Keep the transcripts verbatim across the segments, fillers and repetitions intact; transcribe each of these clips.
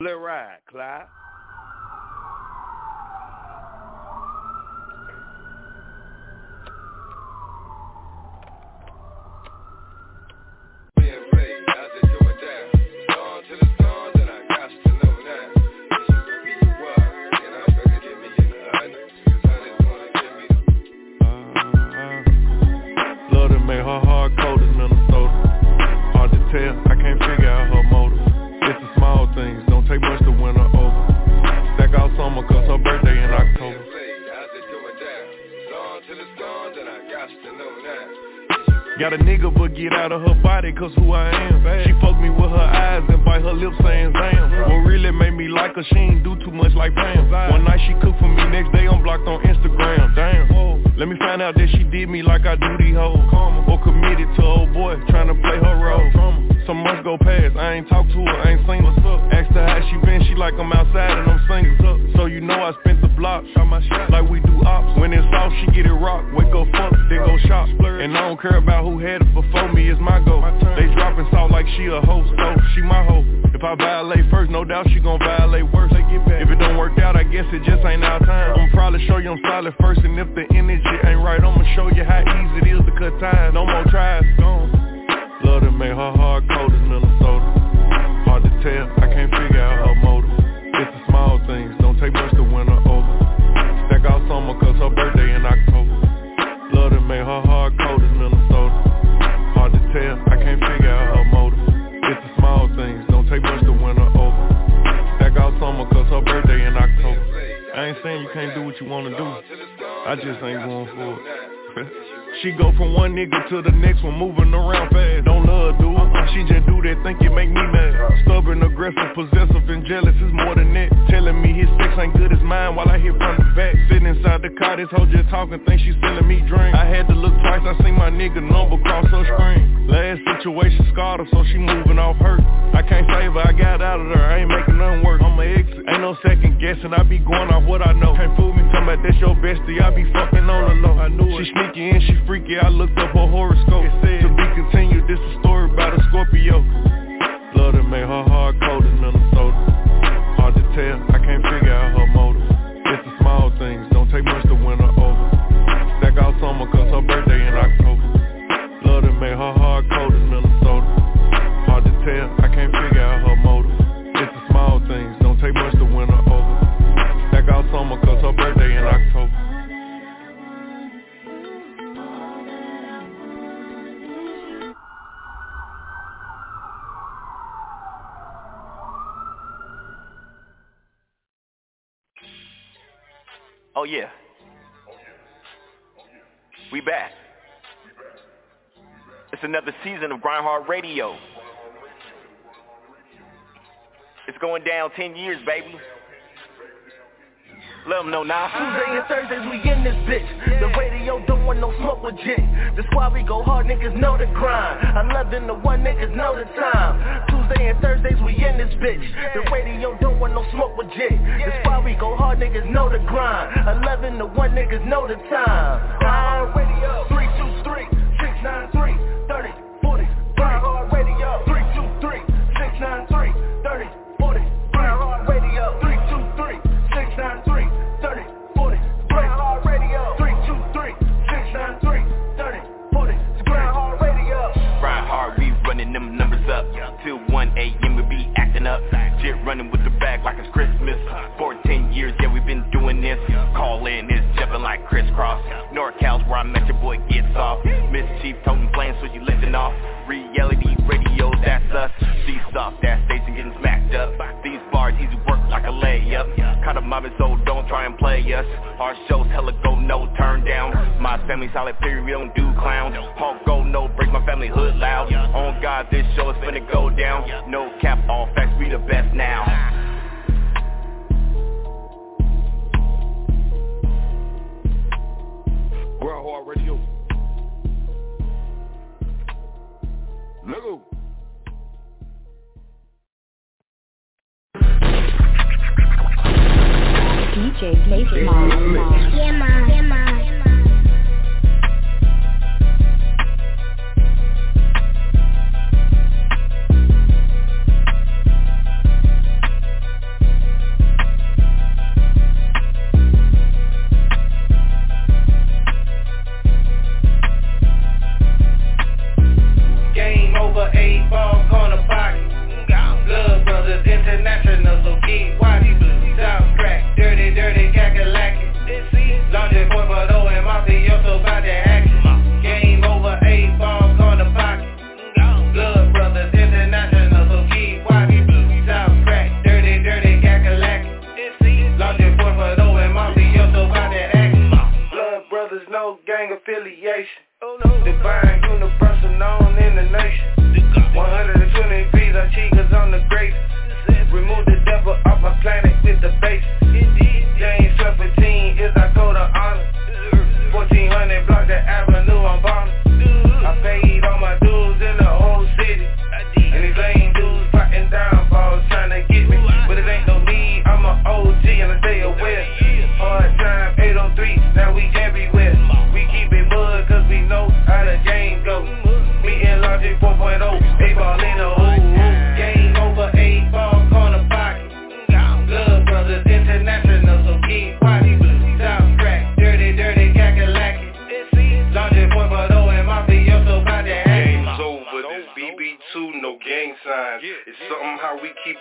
Let ride, Clyde. Got a nigga but get out of her body cause who I am. She fuck me with her eyes and bite her lips saying damn. What really made me like her, she ain't do too much like Bam. One night she cooked for me, next day I'm blocked on Instagram. Damn. Let me find out that she did me like I do these hoes. Or committed to old boy trying to play her role. Some months go past, I ain't talked to her, I ain't seen her. Asked her how she been, she like I'm outside and I'm single. So you know I spent the block, shot my shot like we do ops. When it's off, she get it rock, wake up fuck, then go shop. And I don't care about who had it before me, it's my goal. They dropping salt like she a host, so she my hoe. If I violate first, no doubt she gon' violate worse. If it don't work out, I guess it just ain't our time. I'ma probably show you I'm solid first, and if the energy ain't right, I'ma show you how easy it is to cut ties. No more tries, gone. Love to make her hard cold as Minnesota. Hard to tell, I can't figure out her motive. It's the small things, don't take much to win her over. Stack out summer cause her birthday in October. Love to make her hard cold as Minnesota. Hard to tell, I can't figure out her motive. It's the small things, don't take much to win her over. Stack out summer cause her birthday in October. I ain't saying you can't do what you wanna do, I just ain't going for it. She go from one nigga to the next one, moving around fast. Don't love dude, she just do that, think it make me mad. Stubborn, aggressive, possessive, and jealous is more than that. Telling me his sex ain't good as mine while I hit from the back. Sitting inside the car, this hoe just talking, think she selling me drink. I had to look twice, I seen my nigga number cross her screen. Last situation scarred her, so she moving off hurt. I can't save her, I got out of there, I ain't making nothing work. I'ma exit, ain't no second guessing, I be going off what I know. Can't fool me, talking about that's your bestie, I be fucking on the low. I knew it. She sneaky and she freaky, I looked up her horoscope. To be continued, this a story about a Scorpio. Love to make her hard cold as Minnesota. Hard to tell, I can't figure out her motive. It's the small things, don't take much to win her over. Stack out summer cause her birthday in October. Love to make her hard cold as Minnesota. Hard to tell, I can't figure out her motive. It's the small things, don't take much to win her over. Stack out summer cause her birthday in October. Oh yeah, we back. It's another season of Grind Hard Radio. It's going down ten years, baby. Let them know now. Tuesday and Thursdays we in this bitch. The radio don't want no smoke with jit. That's why we go hard, niggas know the grind. eleven to one, niggas know the time. Tuesday and Thursdays we in this bitch. The radio don't want no smoke with jit. That's why we go hard, niggas know the grind. eleven to one, niggas know the time. Grind Radio three two three, six nine three, thirty forty. Grind Hard Radio three two three, six nine three, thirty forty. Grind Hard Radio three two three, six nine three, thirty forty. Grind Hard Radio three two three, six nine three, thirty forty. Grind Hard Radio. Grind hard, we running them numbers up. Till one a.m. we be acting up. Jit running with the bag like it's Christmas. fourteen years, yeah, we been doing this. Call in, it's jumping like crisscross. NorCal's where I met your boy gets off. Mischief toting flames, so you lifting off. Reality radio, that's us. These soft that station getting smacked up. These bars easy work like a layup. Kind of mobbing, so don't try and play us. Our shows hella go no turn down. My family solid period, we don't do clowns. Hawk go no break, my family hood loud. On God, this show is finna go down. No cap, all facts, we the best now. Grind Hard Radio. Lego. D J Blaze Mom. Yeah, Mom. Yeah, Mom.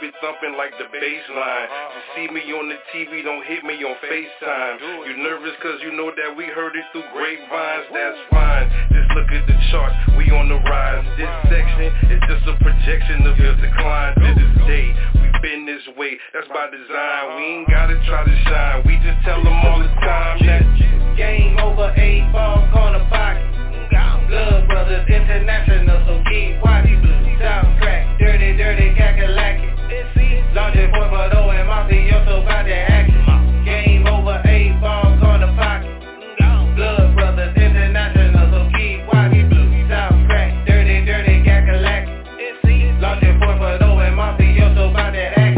it thumping like the bass line. You see me on the T V, don't hit me on FaceTime. You nervous cause you know that we heard it through grapevines, that's fine. Just look at the charts, we on the rise. This section is just a projection of your decline to this day. We been this way, that's by design. We ain't gotta try to shine, we just tell them all the time that game over, eight ball, corner pocket. Blood Brothers International, so keep watching. South crack, dirty, dirty, kakalaki. Launching four foot oh and mafioso about that action. Game over, eight ball, corner pocket. Blood Brothers International, so keep watching. South crack, dirty, dirty, kakalaki. Launching four foot oh and mafioso about that action.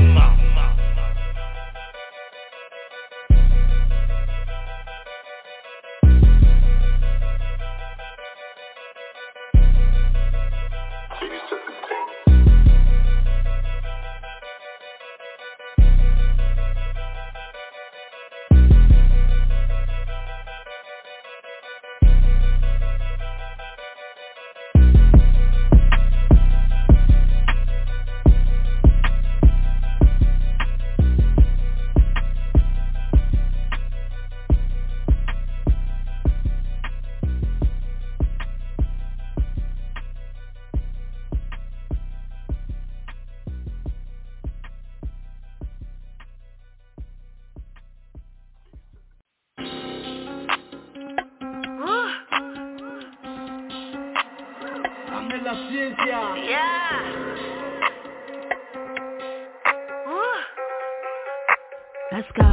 Let's go.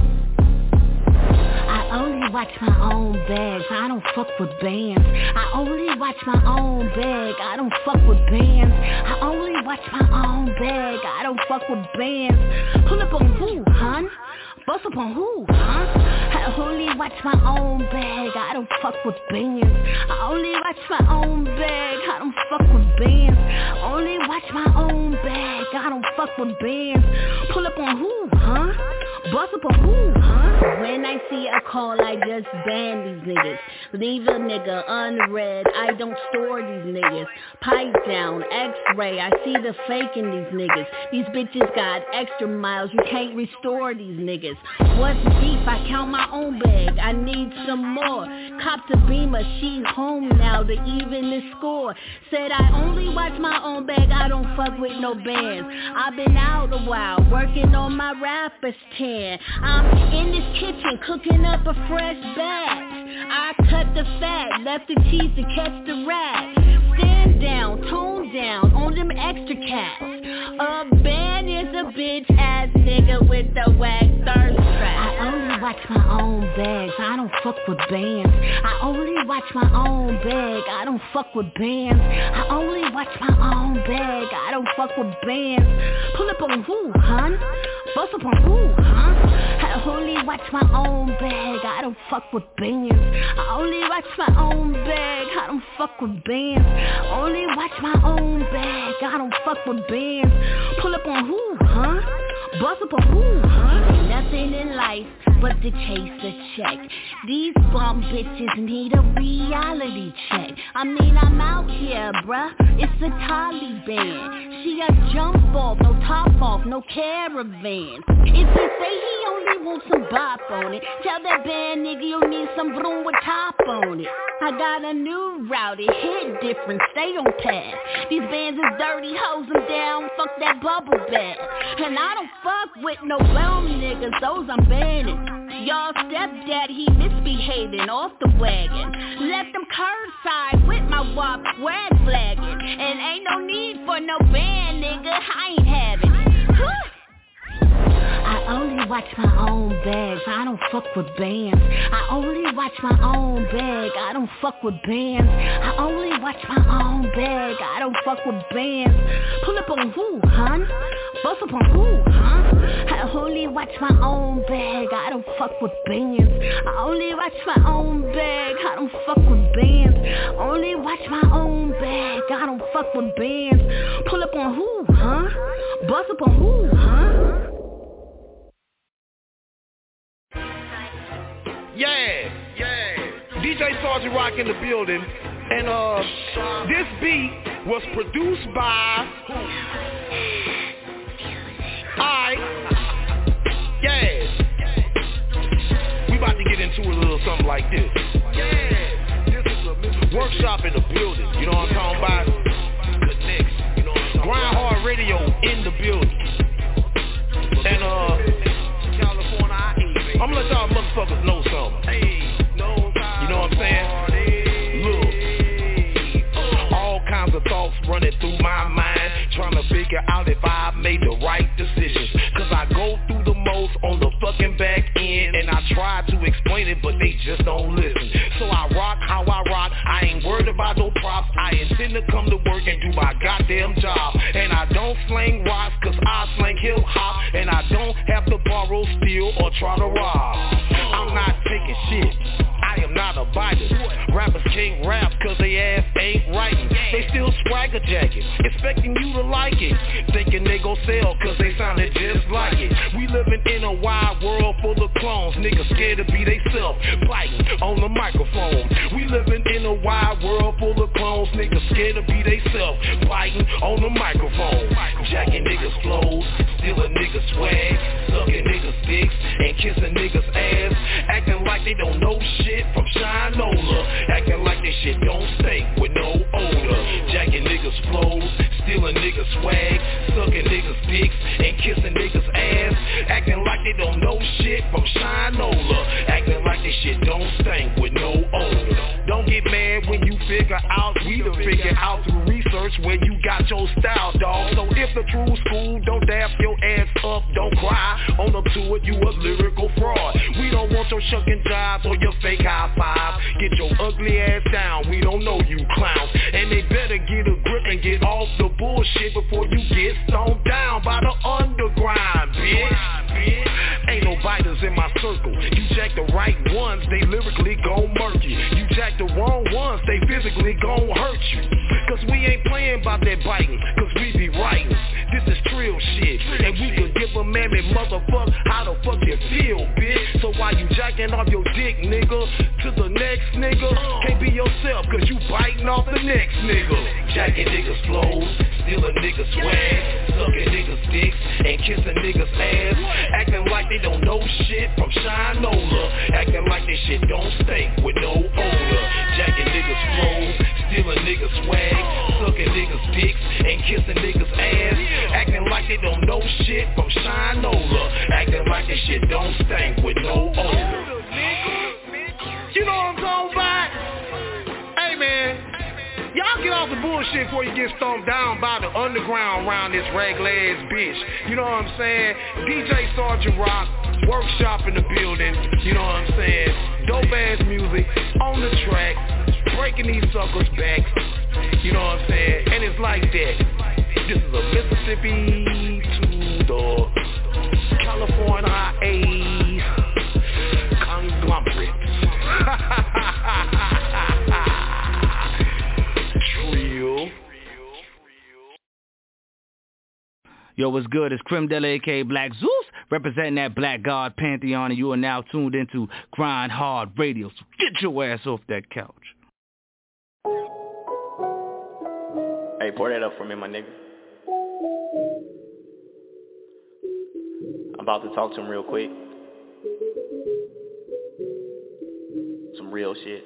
I only watch my own bags, I don't fuck with bands. I only watch my own bag, I don't fuck with bands. I only watch my own bag, I don't fuck with bands. Pull up on who, hun? Bust up on who, huh? I only watch my own bag, I don't fuck with bands. I only watch my own bag, I don't fuck with bands. I only watch my own bag, I don't fuck with bands. Pull up on who, huh? Bust up on who, huh? When I see a call, I just ban these niggas. Leave a nigga unread, I don't store these niggas. Pipe down, x-ray, I see the fake in these niggas. These bitches got extra miles, you can't restore these niggas. What's beef? I count my own bag, I need some more. Copped a Beamer, she's home now to even the score. Said I only watch my own bag, I don't fuck with no bands. I've been out a while, working on my rapper's tan. I'm in this kitchen, cooking up a fresh batch. I cut the fat, left the cheese to catch the rat. Stand down, tone down, on them extra cats. A band is a bitch ass nigga with the whack thirst trap. I only watch my own bags, I don't fuck with bands. I only watch my own bag, I don't fuck with bands. I only watch my own bag, I don't fuck with bands. Pull up on who, hun? Bust up on who, huh? I only watch my own bag, I don't fuck with bands. I only watch my own bag, I don't fuck with bands. I only watch my own bag, I don't fuck with bands. Pull up on who, huh? Bust up on who, huh? Ain't nothing in life but to chase a check. These bum bitches need a reality check. I mean, I'm out here, bruh, it's the Taliban. She a jump off, no top off, no caravan. If you say he only wants some bop on it, tell that band nigga you need some broom with top on it. I got a new route, it hit different, stay on path. These bands is dirty, hose them down, fuck that bubble bath. And I don't fuck with no bum niggas, those I'm banning. Y'all stepdaddy, he misbehaving off the wagon. Left them curbside with my wop swag flagging. And ain't no need for no band, nigga, I ain't having it. I only watch my own bags, I don't fuck with bands. I only watch my own bag, I don't fuck with bands. I only watch my own bag, I don't fuck with bands. Pull up on who, hun? Bust up on who, huh? I only watch my own bag, I don't fuck with bands. I only watch my own bag, I don't fuck with bands. I only watch my own bag, I don't fuck with bands. Pull up on who, huh? Bust up on who, huh? Yeah, yeah. D J Sergeant Rock in the building. And uh, this beat was produced by like this. Yeah, this is a workshop in the building. You know what I'm talking about? Connects. You know what I'm talking Grind Hard Radio in the building. And uh, I'm gonna let y'all motherfuckers know something. You know what I'm saying? Look, all kinds of thoughts running through my mind, trying to figure out if I made the right decisions. Cause I go through the most on the fucking back end, and I try to explain it, but they just don't listen. So I rock how I rock, I ain't worried about no props. I intend to come to work and do my goddamn job. And I don't slang rocks, cause I slang hip hop. And I don't have to borrow, steal, or try to rob. I'm not taking shit, I am not a biter. Rappers can't rap cause they ass ain't writing. They still swagger jacket, expecting you to like it, thinking they gon' sell cause they sounded just like it. We living in a wide world full of clones, niggas scared to be they self, biting on the microphone. We living in a wide world full of clones, niggas scared to be they self, biting on the microphone. Jacking niggas flows, stealing niggas swag, sucking niggas dicks, and kissing niggas ass, acting like they don't know shit from Shinola, acting like this shit don't stink with no odor. Jacking niggas flows, stealing niggas swag, sucking niggas dicks, and kissing niggas ass, acting like they don't know shit from Shinola, acting like this shit don't stink with no odor. Don't get mad when you figure out, we done figure out through research where you got your style, dawg. So if the true school don't dap your ass up, don't cry, own up to it, you a lyrical fraud. We don't want your shucking jobs or your fake high five. Get your ugly ass down, we don't know you clowns. And they better get a grip and get off the bullshit before you get stoned down by the underground, bitch. Ain't no biters in my circle. You jack the right ones, they lyrically gon' murk you. You jack the wrong ones, they physically gon' hurt you. Cause we ain't playing about that biting, cause we be writing. This is trill shit, and we can give a mammy motherfucker how the fuck you feel, bitch. So while you jacking off your dick, nigga, to the next nigga, can't be yourself cause you biting off the next nigga. Jacking niggas flows, stealing niggas swag, sucking niggas dicks, and kissing niggas ass, acting like they don't know shit from Shinola, acting like this shit don't stink with no odor. Jacking niggas flows, stealing niggas swag, sucking niggas dicks, and kissing niggas ass, acting like they don't know shit from Shinola, acting like this shit don't stink with no odor. You know what I'm talking about? Hey man, y'all get off the bullshit before you get stomped down by the underground around this regular ass bitch. You know what I'm saying? D J Sergeant Rock, workshop in the building. You know what I'm saying? Dope ass music on the track, breaking these suckers back. You know what I'm saying? And it's like that. This is a Mississippi to the California A conglomerate. Trio. Yo, what's good? It's Crim Della, aka Black Zeus, representing that Black God Pantheon, and you are now tuned into Grind Hard Radio. So get your ass off that couch. Hey, pour that up for me, my nigga. I'm about to talk to him real quick. Some real shit.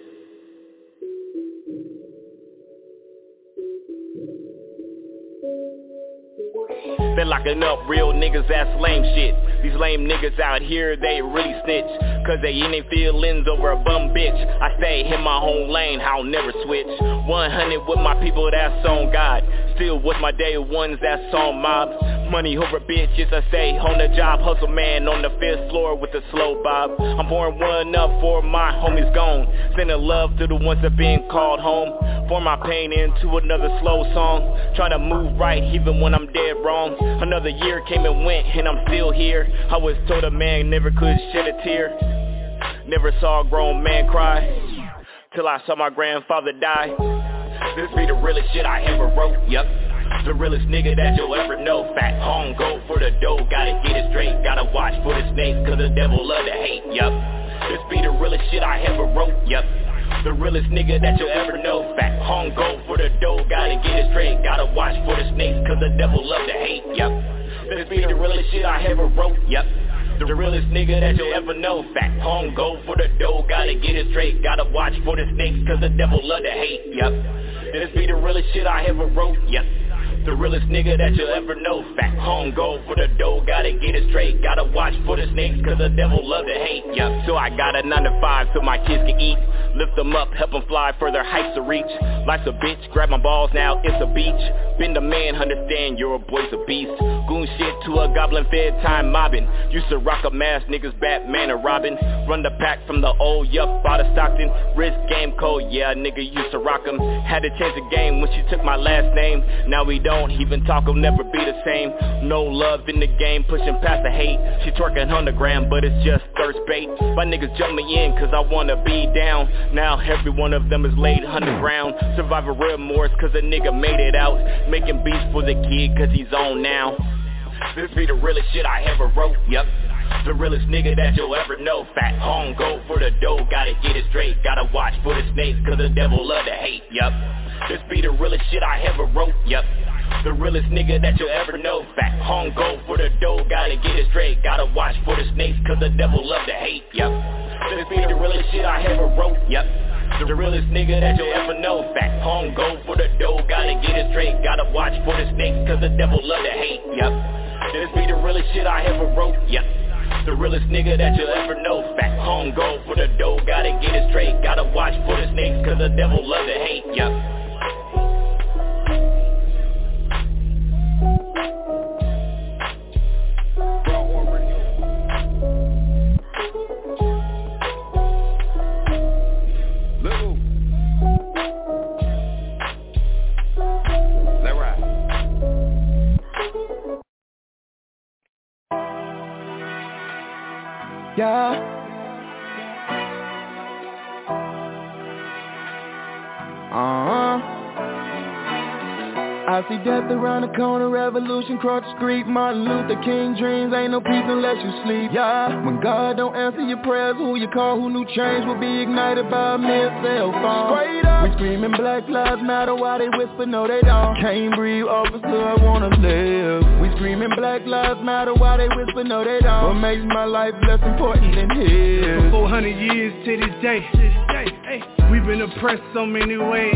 Been locking up real niggas, that's lame shit. These lame niggas out here, they really snitch, cause they in their feelings over a bum bitch. I stay in my own lane, I'll never switch. one hundred with my people, that's on God. Still with my day ones, that's on mobs. Money over bitches, I stay on the job. Hustle man on the fifth floor with the slow bob. I'm pouring one up for my homies gone. Sending love to the ones that been called home. Pour my pain into another slow song. Try to move right even when I'm dead wrong. Another year came and went and I'm still here. I was told a man never could shed a tear. Never saw a grown man cry till I saw my grandfather die. This be the realest shit I ever wrote, yup. The realest nigga that you'll ever know. Fat home, go for the dough, gotta get it straight. Gotta watch for the snakes, cause the devil love to hate, yup. This be the realest shit I ever wrote, yup. The realest nigga that you'll ever know. Fat home, go for the dough, gotta get it straight. Gotta watch for the snakes, cause the devil love to hate, yup. This be the realest shit I ever wrote, yup. The realest nigga that you'll ever know. Fact, home go for the dough, gotta get it straight. Gotta watch for the snakes, cause the devil love to hate. Yep, this be the realest shit I ever wrote. Yep, the realest nigga that you'll ever know. Fact, home go for the dough, gotta get it straight. Gotta watch for the snakes, cause the devil love to hate. Yep, so I got a nine to five so my kids can eat. Lift them up, help them fly further heights to reach. Life's a bitch, grab my balls now, it's a beach. Been the man, understand your boy's a beast. Goon shit to a goblin fed time mobbing. Used to rock a mask, niggas Batman and Robin. Run the pack from the old yup out of Stockton. Risk game code, yeah, nigga used to rock 'em. Had to change the game when she took my last name. Now we don't even talk, will never be the same. No love in the game, pushing past the hate. She twerking on the gram, but it's just thirst bait. My niggas jump me in cause I wanna be down. Now every one of them is laid underground. Survivor remorse cause a nigga made it out. Making beats for the kid cause he's on now. This be the realest shit I ever wrote, yep. The realest nigga that you'll ever know. Fat home, go for the dough, gotta get it straight. Gotta watch for the snakes cause the devil love to hate, yep. This be the realest shit I ever wrote, yep. The realest nigga that you'll ever know. Fat home, go for the dough, gotta get it straight. Gotta watch for the snakes cause the devil love to hate, yep. This be the realest shit I ever wrote, yep. The realest nigga that you'll ever know. Fat home, go for the dough, gotta get it straight. Gotta watch for the snakes cause the devil love to hate, yep. This be the realest shit I ever wrote, yep. The realest nigga that you'll ever know. Fat home, go for the dough, gotta get it straight. Gotta watch for the snakes cause the devil love to hate, yep. Yeah. Uh-huh. I see death around the corner, revolution cross the street. Martin Luther King dreams, ain't no peace unless you sleep. Yeah. When God don't answer your prayers, who you call, who knew change will be ignited by a mere cell phone. Straight up. We screaming Black Lives Matter while they whisper no they don't. Can't breathe, officer, I wanna live. We screaming Black Lives Matter while they whisper no they don't. What makes my life less important than his? For four hundred years to this day, we've been oppressed so many ways.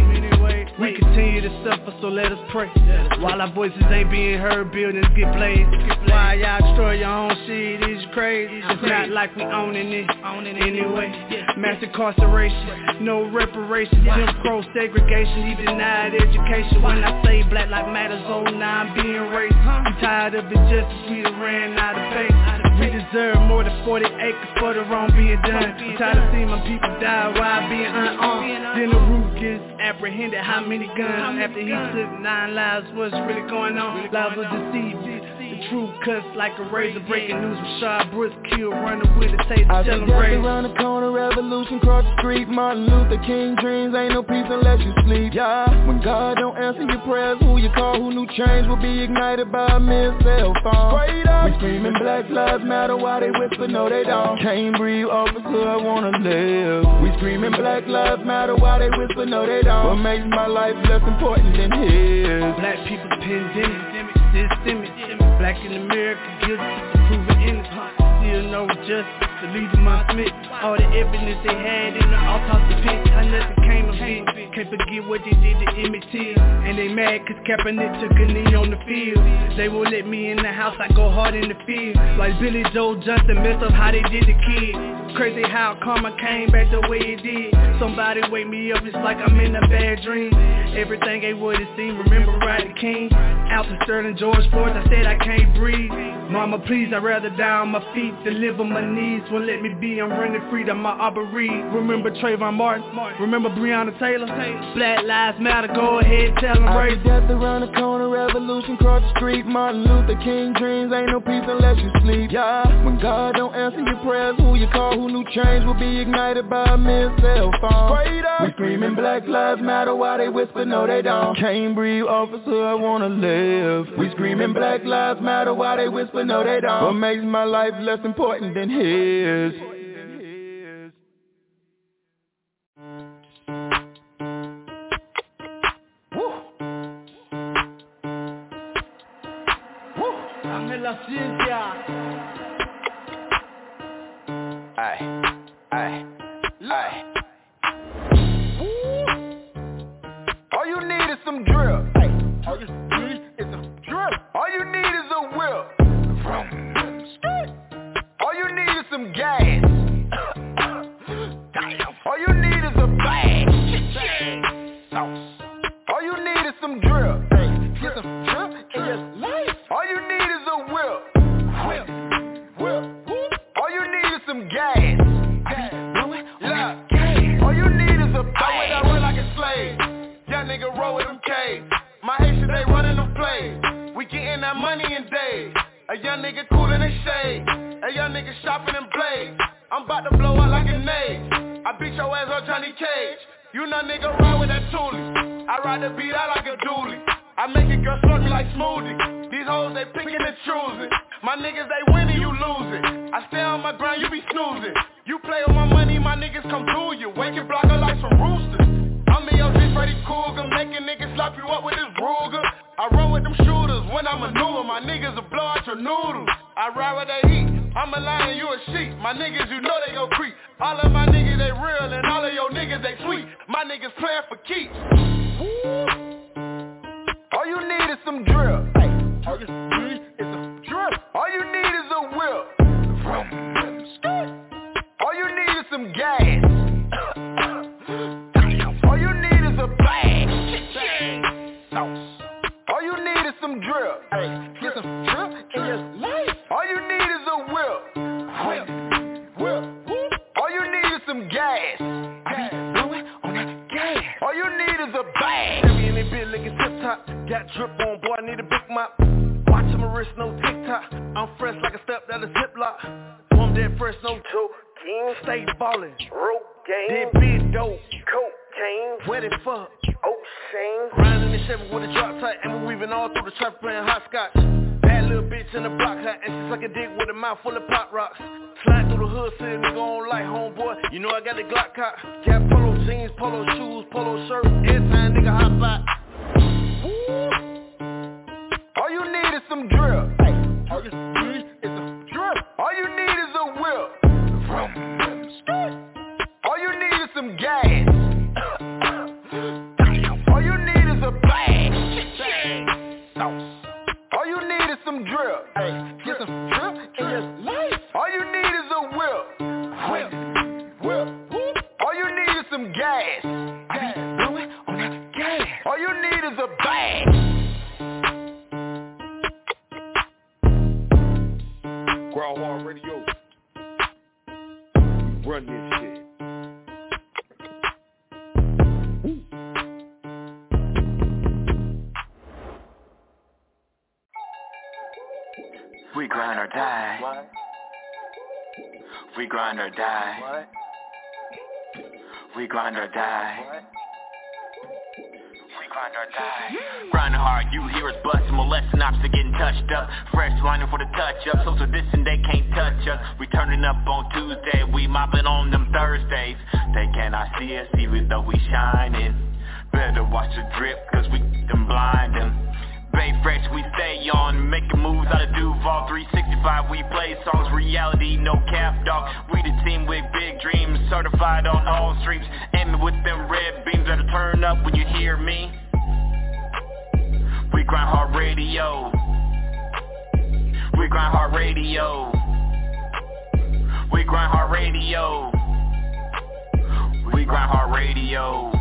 We continue to suffer, so let us pray. While our voices ain't being heard, buildings get blazed. Why y'all destroy your own shit, is crazy. It's not like we owning it anyway. Mass incarceration, no reparations. Jim Crow segregation, he denied education. When I say Black Lives Matters, oh nah, I'm being racist. I'm tired of injustice, we done ran out of pace. We deserve more than forty acres for the wrong being done. I'm tired of seeing my people die while being unarmed. Then the root gets apprehended, how many guns? After he took nine lives, what's really going on? Lives will deceive you. The truth cuts like a razor. Breaking news, Rashad Brooks killed, running with a taser, tell him raise. Around the corner, revolution cross the street. Martin Luther King dreams, ain't no peace unless you sleep. Yeah. When God don't answer your prayers, who you call, who knew change will be ignited by a mere cell phone. Straight up. We screaming Black Lives Matter while they whisper no they don't. Can't breathe, officer, I wanna live. We screaming Black Lives Matter while they whisper no they don't. What makes my life less important than his? Black people pandemic, systemic. Black in America, guilty, proven innocent. Still no justice, the leader must admit. All the evidence they had in the autopsy pit, how nothing came of it. Can't forget what they did to Emmett Till. And they mad cause Kaepernick took a knee on the field. They won't let me in the house, I go hard in the field. Like Billy Joe Johnson messed up how they did the kid. Crazy how karma came back the way it did. Somebody wake me up, it's like I'm in a bad dream. Everything ain't what it seemed, remember Rodney King. Alton Sterling, George Floyd, I said I can't breathe. Mama please, I'd rather die on my feet than live on my knees. Won't let me be, I'm running free to my Aubrey. Remember Trayvon Martin, remember Breonna Taylor. Black Lives Matter, go ahead, tell them race. I see death around the corner, revolution cross the street. Martin Luther King dreams, ain't no peace unless you sleep. Yeah. When God don't answer your prayers, who you call, who knew change will be ignited by a mere cell phone. Straight up. We screaming Black Lives Matter while they whisper no they don't. Can't breathe, officer, I wanna live. We screaming Black Lives Matter while they whisper no they don't. What makes my life less important than his? Dame la ciencia. they shade. Hey, young niggas shopping in blades. I'm about to blow out like a nade. I beat your ass on Johnny Cage. You know nigga ride with that toolie. I ride the beat out like a dually. I make it girl slurp me like smoothie. These hoes they picking and choosing. My niggas they winning, you losing. I stay on my grind, you be snoozing. You play with my money, my niggas come to you. Wake your blocker like some roosters. I'm in your bitch Freddy Krueger, making niggas slap you up with this Ruger. I run with them shooters when I maneuver. My niggas will blow out your noodles. I ride where they eat. I'm a lion, you a sheep. My niggas, you know they gon' creep. All of my niggas, they real, and all of your niggas, they sweet. My niggas playin' for keeps. All you need is some drill. Hey, all you need is a drill. All you need is a whip. All you need is some gas. All you need is a bag. All you need is some drill. Hey, get some drill in your life. All you need is a whip. Whip, whip. All you need is some gas. I be blowing on that gas. All you need is a bag. Every in that bitch looking tip top. Got drip on, boy, I need a big mop. Watch my wrist, no TikTok. I'm fresh like a step out of Ziploc. I'm dead fresh, no choke. Stay ballin', rope game. Did big dope, cocaine. Wet it fuck, ocean. Grinding the Chevy with a drop top, and we weaving all through the traffic playing hopscotch. Bad little bitch in the block hut, and she suck a dick with a mouth full of pop rocks. Slide through the hood, see a nigga on light, homeboy. You know I got the Glock cop. Got polo jeans, polo shoes, polo shirt. Every time nigga hop out. All you need is some drill. Hey, all you need is a drill. All you need is a whip. All you need is some gas. All you need is a bag. All you need is some drill. Hey, get some drill in your life. All you need is a whip. Whip, whip. All you need is some gas. I be blowing on that gas. All you need is a bag. Ground Hard Radio. Run this shit. We grind or die. What? We grind or die. What? We grind or die. What? We grind or die. Grinding hard, you hear us bustin', molesting ops, they getting touched up. Fresh lining for the touch up, social distance, they can't touch us. We turning up on Tuesday, we mopping on them Thursdays. They cannot see us even though we shining. Better watch the drip, cause we them blind them. Bay fresh, we stay on, making moves out of Duval. Three sixty-five, we play songs, reality, no cap, dog. We the team with big dreams, certified on all streams. Aiming with them red beams, better turn up when you hear me. We grind hard radio. We grind hard radio. We grind hard radio. We grind hard radio.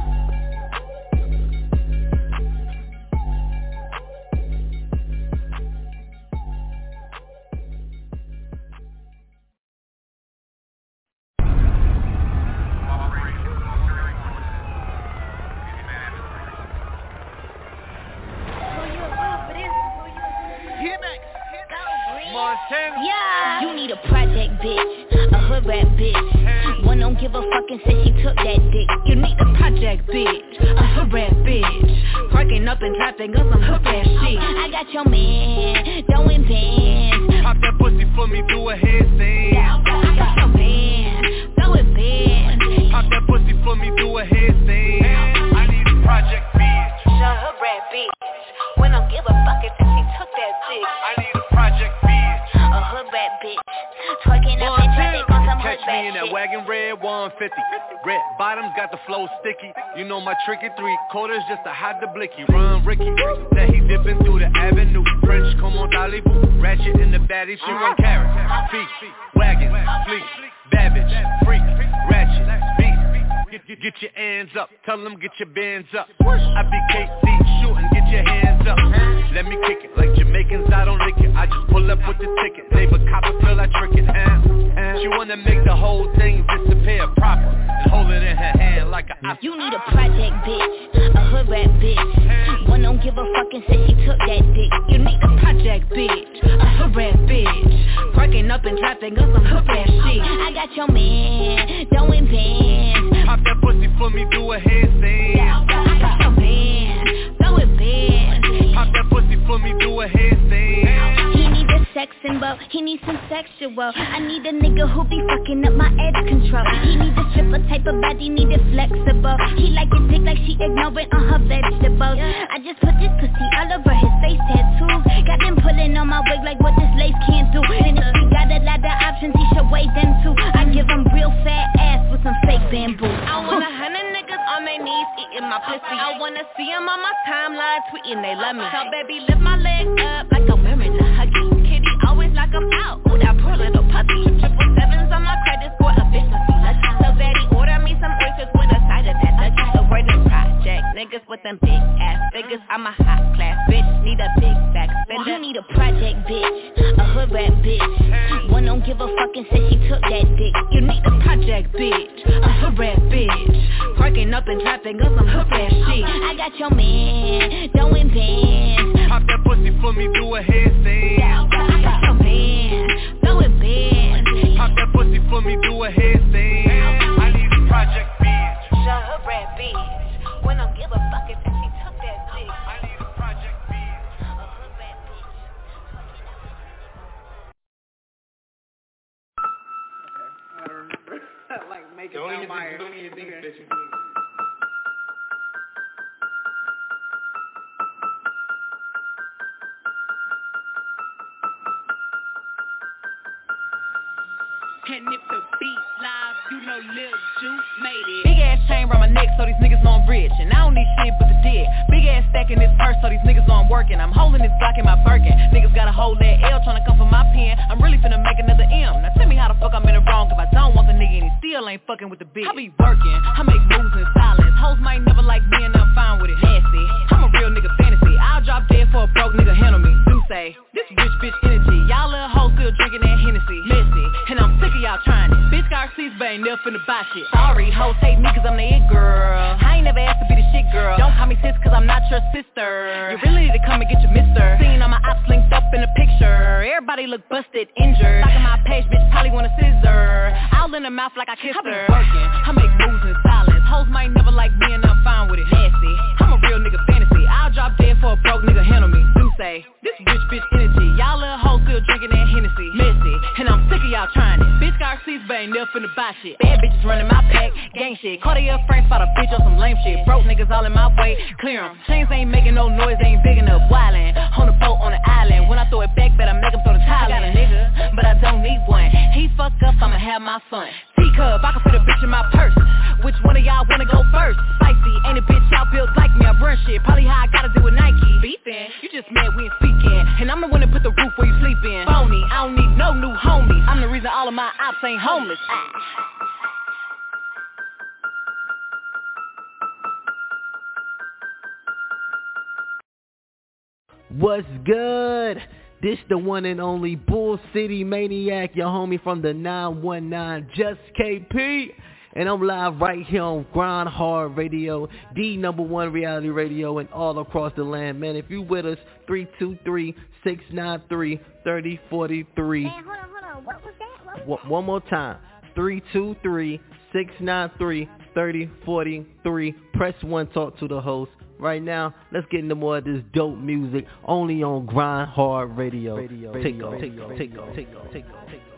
Yeah. You need a project bitch, a hood rat bitch. One don't give a fuck and say she took that dick. You need a project bitch, a hood rat bitch. Parking up and trapping on some hood rat shit. I got your man, throwing bands. Pop that pussy for me, do a headstand. I got your man, throwing bands. Pop that pussy for me, do a headstand. I need a project bitch, a hood rat bitch. One don't give a fuck if she took that dick. I need a project bitch, a hood rat bitch. Twerking up and traffic on some hood rat shit. Catch me in that wagon red one fifty. Red bottoms got the flow sticky. You know my tricky three quarters just to hide the blicky. Run Ricky, that he dipping through the avenue. French come on Dolly Boo. Ratchet in the baddie, she run carrots. Feet, wagon, fleet, babbage, freak, ratchet, beat. Get, get, get your hands up, tell them get your bands up. I be K C shooting, get your hands up. Let me kick it like Jamaicans, I don't lick it. I just pull up with the ticket, leave a copper till I trick it. And she wanna make the whole thing disappear proper and hold it in her hand like a. You need a project bitch, a hood hood rat bitch. One don't give a fuck and said she took that dick. You need a project bitch, a hood rat bitch. Parking up in traffic on some hood rat shit. I got your man, throwing bands. Pop that pussy for me, do a headstand. I got your man, throwing bands. Pop that pussy for me, do a headstand. He need a sex symbol, he needs some sexual. I need a nigga who be fucking up my edge control. He need a stripper type of body, need it flexible. He like it thick like she ignorant on her vegetables. I just put this pussy all over his face tattoos. Got them pulling on my wig like what this lace can't do. And if he got a lot of options, he should weigh them too. I give him real fat ass with some fake bamboo. I want a hundred niggas on their knees eating my pussy. I wanna see them on my timeline tweeting they love me. So baby lift my leg up like I'm wearing a huggy. Kitty always like I'm out. Ooh, that poor little puppy. Triple sevens on my credit score, a bitch must be lucky. So daddy order me some oysters with a side of that lucky. So we're the project niggas with them big ass figures. I'm a hot class bitch, need a big back spender. You need a project bitch, a hood rat bitch. One don't give a fuck and said she took that dick. You need a project bitch, a hood rat bitch. Parking up in traffic on some hood rat shit. I got your man, throwing bands. Pop that pussy for me, do a headstand. I got your man, throwing bands. Pop that pussy for me, do a headstand. I need a project bitch, a hood rat bitch. When I give a fuck if she took that dick. I need a project bitch, a hood rat bitch. Okay, I remember. Like making don't my even mind. Think, don't even think that you And if the beat live, you know Lil Juice made it. Big ass chain around my neck so these niggas know I'm rich. And I don't need shit but the dick. Big ass stack in this purse so these niggas know I'm working. I'm holding this block in my Birkin. Niggas gotta hold that L tryna come for my pen. I'm really finna make another M. Now tell me how the fuck I'm in the wrong if I don't want the nigga and he still ain't fucking with the bitch. I be working, I make moves in silence. Hoes might never like me and I'm fine with it. Nasty, I'm a real nigga fantasy. I'll drop dead for a broke nigga handle me. Do say, this rich bitch energy. Y'all little hoes still drinking that Hennessy. Messy, and I'm sick of y'all trying it. Bitch got seats, but ain't never finna buy shit. Sorry, hoes hate me cause I'm the it girl. I ain't never asked to be the shit girl. Don't call me sis cause I'm not your sister. You really need to come and get your mister. Seen all my ops linked up in the picture. Everybody look busted, injured. Talking my page, bitch probably want a scissor. All in the mouth like I kissed her. I be working, I make moves in silence. Hoes might never like me and I'm fine with it. Nasty, I'm a real nigga fantasy. I'll drop dead for a broke nigga handle me. Do say, this rich bitch energy. Y'all little hoes still drinking that Hennessy. Messy, and I'm sick of y'all trying it. Bitch got seats, but ain't never finna buy shit. Bad bitches running my pack, gang shit. Cartier frames, spot a bitch on some lame shit. Broke niggas all in my way, clear 'em. Chains ain't making no noise, they ain't big enough. Wildin', on the boat on the island. When I throw it back, better make 'em throw the tile. I got a nigga, but I don't need one. He fuck up, I'ma have my fun. T-Cub, I can fit a bitch in my purse. Which one of y'all wanna go first? Spicy, ain't a bitch out built like me. I run shit, probably how I gotta do with Nike. Beefin', you just mad we ain't speaking. And I'm the one that put the roof where you sleep in. Phony, I don't need no new homies. I'm the reason all of my ops ain't homeless. What's good? This the one and only Bull City Maniac, your homie from the nine one nine, Just K P. And I'm live right here on Grind Hard Radio, the number one reality radio and all across the land. Man, if you with us, three two three, six nine three, three oh four three. Hey, hold on, hold on. What was that? What was that? One more time. three two three, six nine three, three oh four three. Press one, talk to the host. Right now, let's get into more of this dope music only on Grind Hard Radio. Radio take off, take off, take off, take off, take off, take off.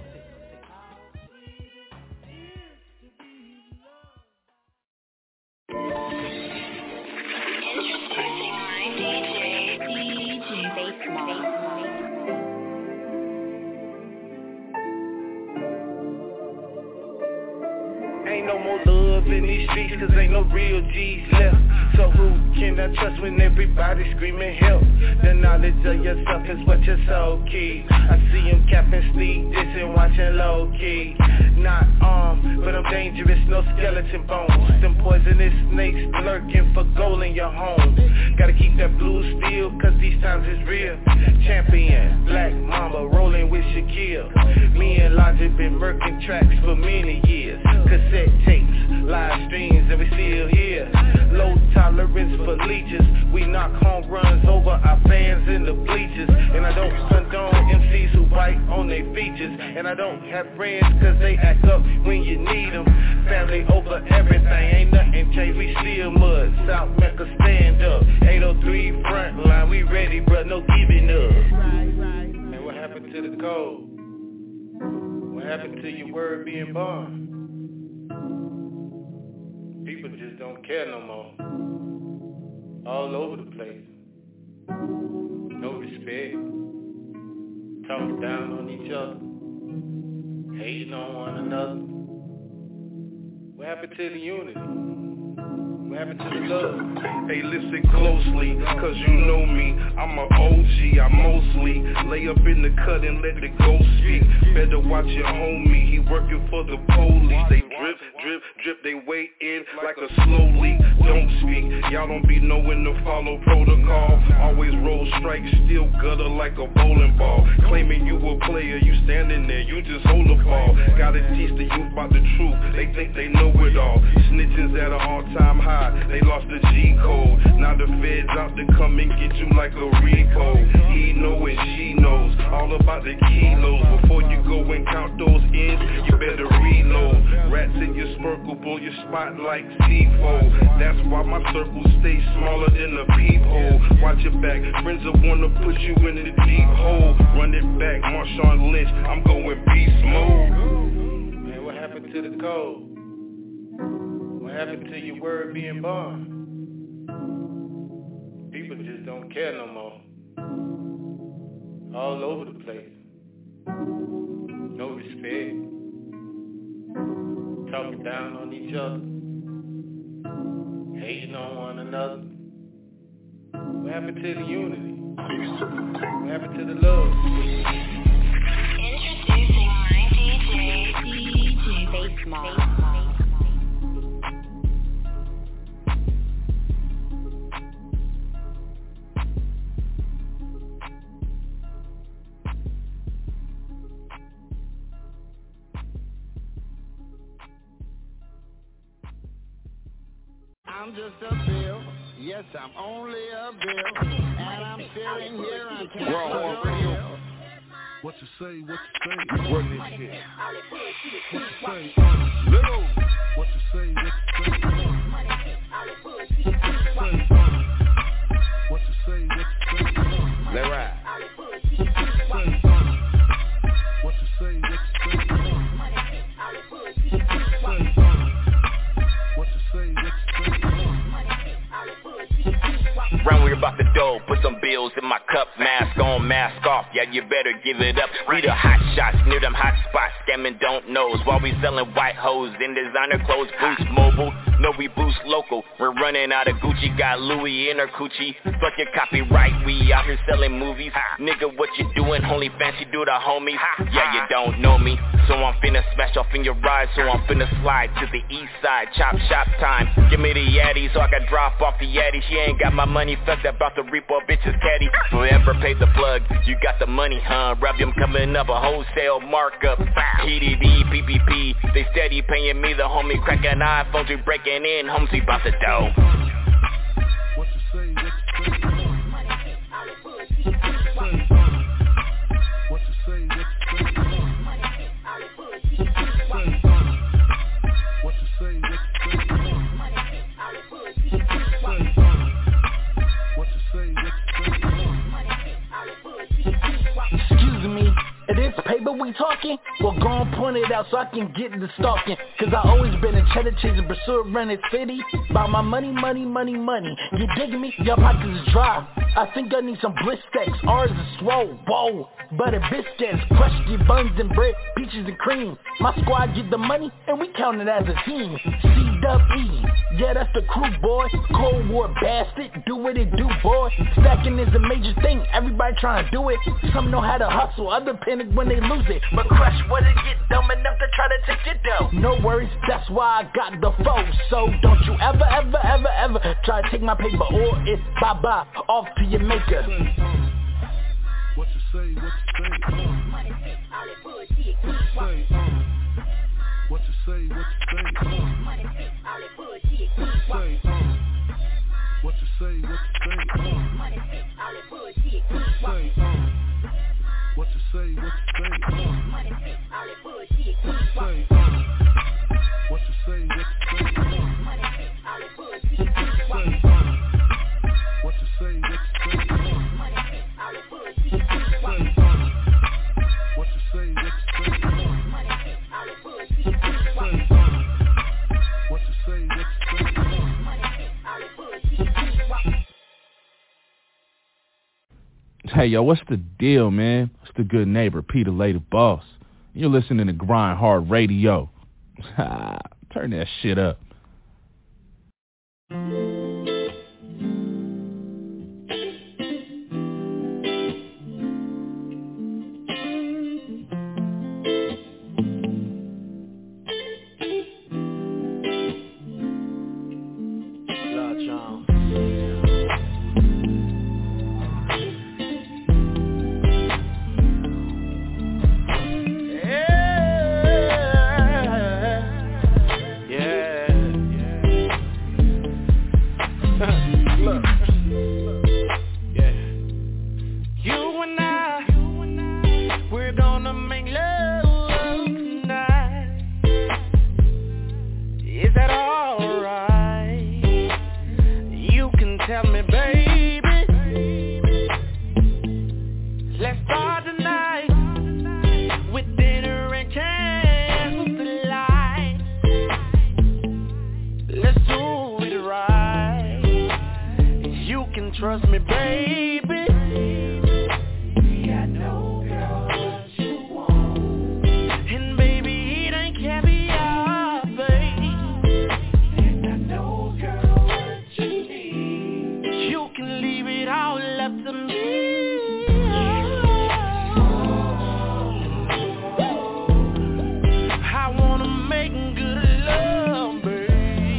Ain't no more love in these streets cause ain't no real G's left. So who can I trust when everybody screaming help? The knowledge of yourself is what your soul keeps. I see him capping sleep, dissing while watching low key. Not armed, but I'm dangerous, no skeleton bones. Them poisonous snakes lurking for gold in your home. Gotta keep that blue steel, cause these times is real. Champion, Black Mamba, rolling with Shaquille. Me and Logic been murking tracks for many years. Cassette tapes, live streams, and we still here. Low tolerance for leeches. We knock home runs over our fans in the bleachers. And I don't condone M Cs who bite on their features. And I don't have friends cause they act up when you need them. Family over everything, ain't nothing changed, we still mud. South Mecca stand up, eight oh three front line, we ready bruh, no giving up. And what happened to the code? What happened to your word being born? People just don't care no more. All over the place. No respect. Talking down on each other. Hating on one another. What happened to the unity? What happened to the love? Hey, listen closely, cause you know me. I'm a O G, I mostly lay up in the cut and let the ghost speak. Better watch your homie, he working for the police. They drip, drip, drip, they wait in like a slow leak. Don't speak, y'all don't be knowing to follow protocol. Always roll strikes, still gutter like a bowling ball. Claiming you a player, you standing there, you just hold the ball. Gotta teach the youth about the truth, they think they know it all. Snitches at an all-time high, they lost the G code. Now the feds out to come and get you like a Rico. He know and she knows all about the kilos. Before you go and count those ends, you better reload. Rats in your sparkable, your spot like C four. That's why my circle stays smaller than a peephole. Watch your back, friends will wanna put you in the deep hole. Run it back, Marshawn Lynch, I'm going beast mode. Man, what happened to the code? What happened to your word being born? People just don't care no more. All over the place. No respect. Talking down on each other. Hating on one another. What happened to the unity? What happened to the love? Introducing my D J, D J Bass Mob. I'm just a bill, yes I'm only a bill, and I'm sitting here on Capitol Hill. What you say, what you say, run this shit. What you say, uh, little. What you say, what you say, uh, what you say, uh, what you say, what you say, uh, let ride. What you say, uh, what you say, what you say, uh, what you say, what you say. Round we about to dough, put some bills in my cup. Mask on, mask off, yeah you better give it up. We the hot shots, near them hot spots, scamming don't knows. While we selling white hoes in designer clothes. Boost mobile, no we boost local. We're running out of Gucci, got Louis in her coochie. Fuck your copyright, we out here selling movies. Nigga what you doing, only fancy do the homies. Yeah you don't know me, so I'm finna smash off in your ride. So I'm finna slide to the east side, chop shop time. Give me the yaddy so I can drop off the yaddy. She ain't got my money, fucked about to reap all bitches caddy. Whoever paid the plug, you got the money, huh? Revenue coming up, a wholesale markup. P D D, P P P, they steady paying me. The homie cracking iPhones, we breaking in, homes we bout to dough. What you say, what you say, uh, what you say, what you say, uh, what you say, what you say, Excuse me, is this paper we talking? Well, go on, point it out so I can get the stalking. Cause I always been a cheddar chaser, pursuer, running city. About my money, money, money, money. You digging me? Your pockets is dry. I think I need some bliss stacks. Ours is swole, whoa. Butter biscuits, crushed your buns and bread, peaches and cream. My squad get the money and we count it as a team. C Dub E, yeah, that's the crew, boy. Cold War bastard, do what it do, boy. Stacking is a major thing, everybody trying to do it. Some know how to hustle, other panic when they lose it. But Crush wouldn't get dumb enough to try to take your dough. No worries, that's why I got the foe. So don't you ever, ever, ever, ever try to take my paper, or it's bye-bye, off to your maker. What you say, what you say, money take all that bullshit, what you say, what you say, what you say, money take all that bullshit, what you say, what you say, what you say, money take all that bullshit, what you say, what you say, what you say, money take all that bullshit, what you say, what you say, what you say, money take all that bullshit, what you say, what you say, what you say, money take all that bullshit, what you say, what you say, what you say, money take all that bullshit, what you say, what you say, what you say, money take all that bullshit, what you say. Hey, yo, what's the deal, man? It's the good neighbor, Peter Later Boss. You're listening to Grind Hard Radio. Turn that shit up. Trust me, baby. I know, girl, what you want. And baby, it ain't caviar, babe. And I know, girl, what you need. You can leave it all up to me. I wanna make good love, babe.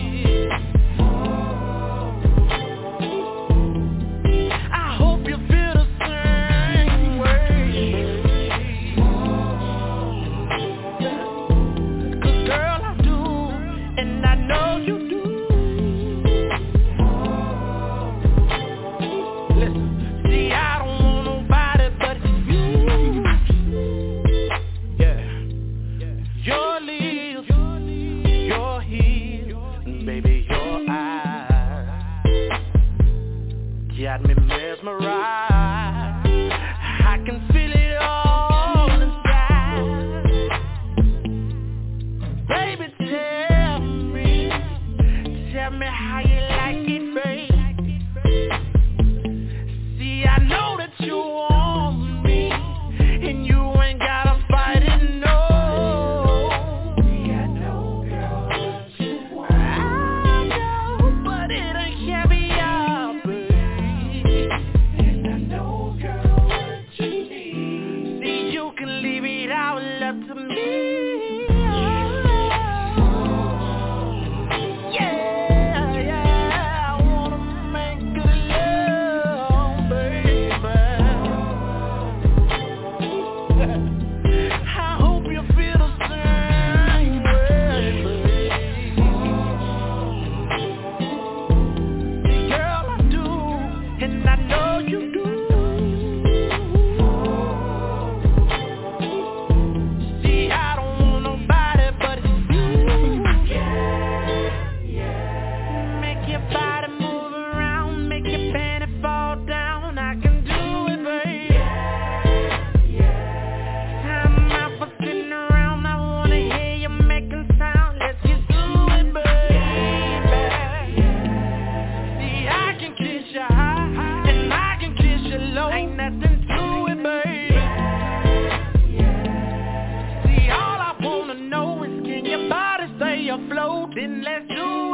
Got me mesmerized. I can feel it all inside. Baby, tell me, tell me how you like it, babe. See, I know that you want me, and you ain't gotta fight it, no. See, I know, girl, what you want. I know, but it ain't caviar, babe. Up to me. Yeah, yeah, I wanna make good love, baby. I hope you feel the same way, baby. Girl, I do, and I know you do. Then let's do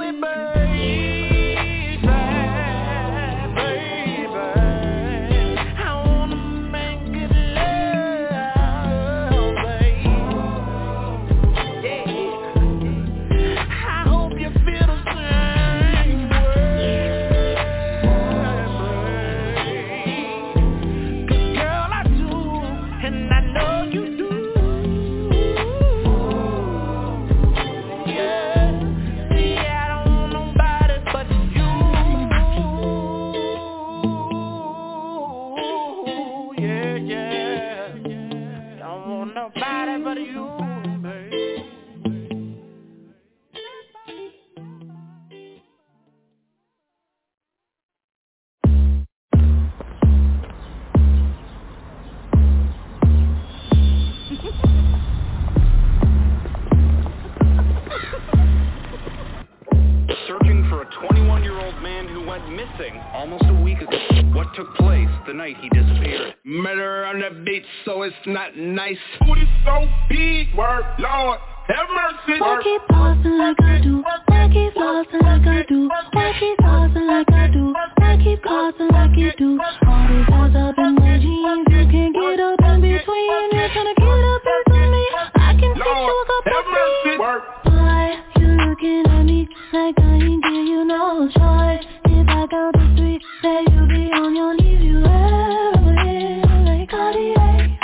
but you, baby. Searching for a twenty-one-year-old man who went missing almost a week ago. What took place the night he disappeared? Murder on the beach, so it's not nice. Booty so big, word, Lord, have mercy. Why keep flossing like I do? Why keep flossing like I do? Why keep flossing like I do? Why keep flossing like you do? All these eyes up in my jeans, you can't get up in between. You're trying to get up into me. I can fix you a cup of tea. Why you looking at me like I ain't give you no choice? If I count to three, say you be on your knees. You ever feel like Cartier?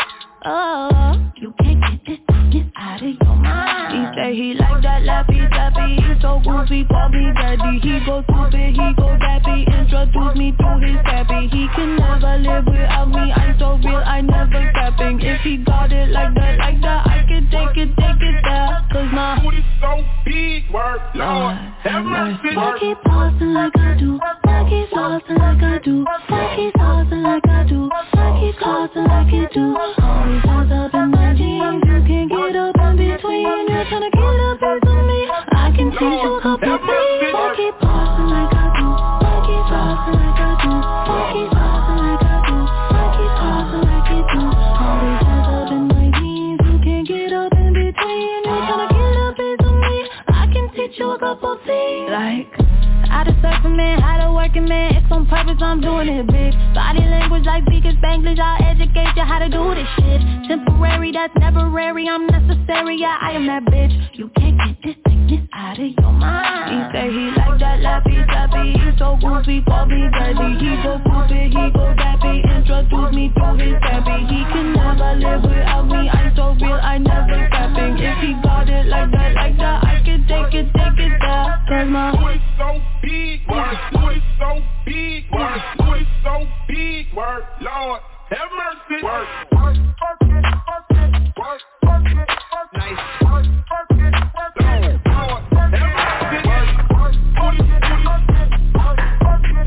Oh, you can't get this business out of your mind. He say he like that lappy tappy. He's so goofy, call me daddy. He go stupid, he go dappy. Introduce me to his pappy. He can never live without me. I'm so real, I never capping. If he got it like that, like that, I can take it, take it there. Cause my booty so big, word, Lord, have mercy. Why keep flossing like I do? Why keep flossing like I do? Why keep flossing like I do? Why keep flossing like you do? Always hands up in my jeans, you can't get up in between. You're trying to get up into me. I can teach you a couple things. Why keep flossing like I do? Why keep flossing like I do? Why keep flossing like I do? Why keep flossing like you do? Always hands up in my jeans, you can't get up in between. You're trying to get up into me. I can teach you a couple things. Like how to surf a man, how to work a man. It's on purpose, I'm doing it big. Body language like speaking Spanglish. I'll educate you how to do this shit. Temporary, that's temporary. I'm necessary, yeah, I am that bitch. You can't get this sickness out of your mind. He say he like that lappy tappy. He's so goofy, call me daddy. He go stupid, he go dappy. Introduce me to his pappy. He can never live without me. I'm so real, I never capping. If he got it like that, like that, I can take it, take it there. Cause my booty so big, word, booty so big, word, booty so big, word, Lord, have mercy. Word, work, work it, work it, work, work it, work nice. Work, work it, work it, Lord, have mercy. Work, work, booty, booty, work, work it,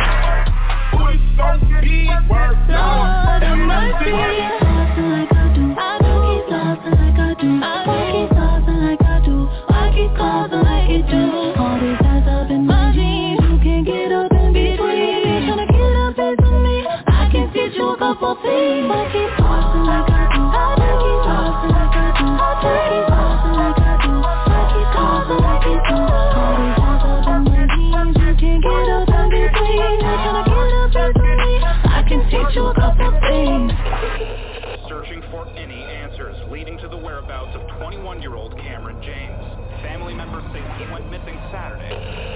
booty so big, word, Lord, have mercy. Flossing like I do, I know keep flossing like I do. Why keep flossing like I do? Why keep flossing like you do? All these eyes up in my jeans, you can't get up in between. You're trying to get up into me. I can teach you a couple things. Why keep flossing like I do? Why keep flossing like I do? Why keep flossing like I do? Why keep flossing like you do? All these eyes up in my jeans, you can't get up in between. You're trying to get up into me. I can teach you a couple things. Searching for any answers leading to the whereabouts of twenty-one-year-old Cameron James. Family members say he went missing Saturday.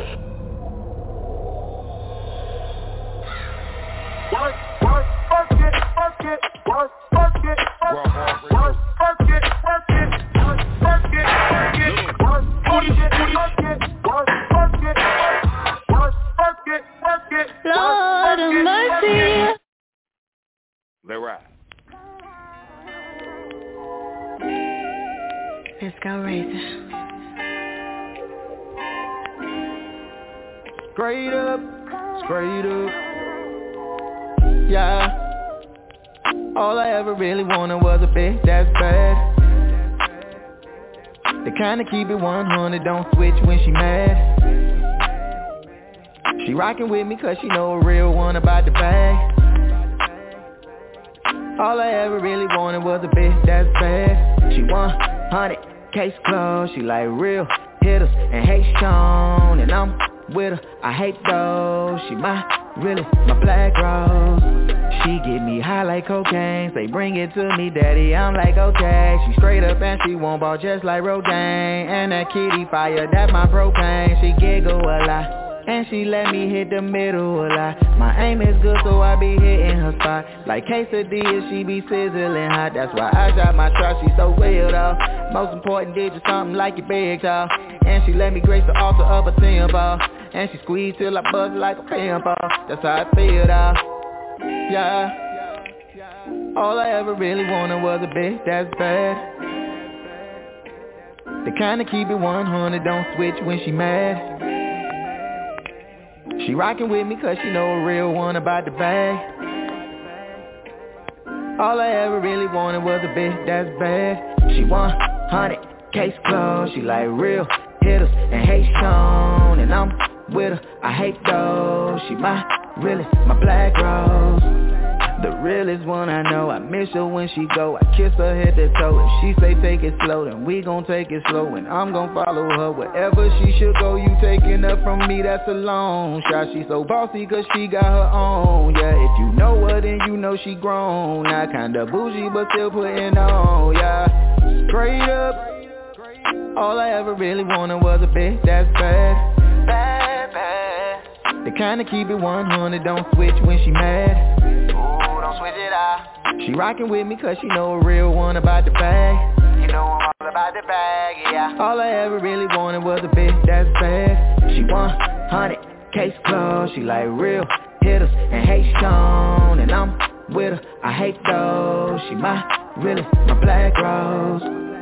Work, work, work it, work it, work, work it, work, work, work it, work it, work, work it, work it, work, booty, booty, work it, work, work it, work, work it, work it, Lord of mercy. They right. Let's go raise it. Straight up, straight up. Yeah. All I ever really wanted was a bitch that's bad. The kind of keep it one hundred, don't switch when she mad. She rockin' with me cause she know a real one about the bag. All I ever really wanted was a bitch that's bad. She one hundred, case closed. She like real hitters and hate Sean. And I'm with her, I hate those. She my, really, my black rose. She get me high like cocaine. Say bring it to me daddy, I'm like okay. She straight up and she won't ball just like Rogaine. And that kitty fire, that my propane. She giggle a lot and she let me hit the middle a lot. My aim is good so I be hitting her spot. Like quesadilla, she be sizzling hot. That's why I shot my shot, she so real though. Most important did you something like your big toe. And she let me grace the altar of a tempo. And she squeeze till I buzz like a pimple. That's how I feel though. Yeah. All I ever really wanted was a bitch that's bad. The kind of keep it one hundred, don't switch when she mad. She rockin' with me cause she know a real one about the bag. All I ever really wanted was a bitch that's bad. She one hundred, case closed. She like real hitters and hate shown. And I'm with her, I hate those. She my realest, my black rose. The realest one I know. I miss her when she go. I kiss her head to toe. If she say take it slow, then we gon' take it slow. And I'm gon' follow her wherever she should go. You taking her from me, that's a long shot. She so bossy cause she got her own. Yeah, if you know her, then you know she grown. Not kinda bougie but still putting on. Yeah, straight up, all I ever really wanted was a bitch that's bad. Bad, bad. The kinda keep it one hundred, don't switch when she mad. Don't switch it out. She rockin' with me cause she know a real one about the bag. You know I'm all about the bag, yeah. All I ever really wanted was a bitch that's bad. She one hundred, case closed. She like real hitters and hate shown. And I'm with her, I hate those. She my realest, my black rose.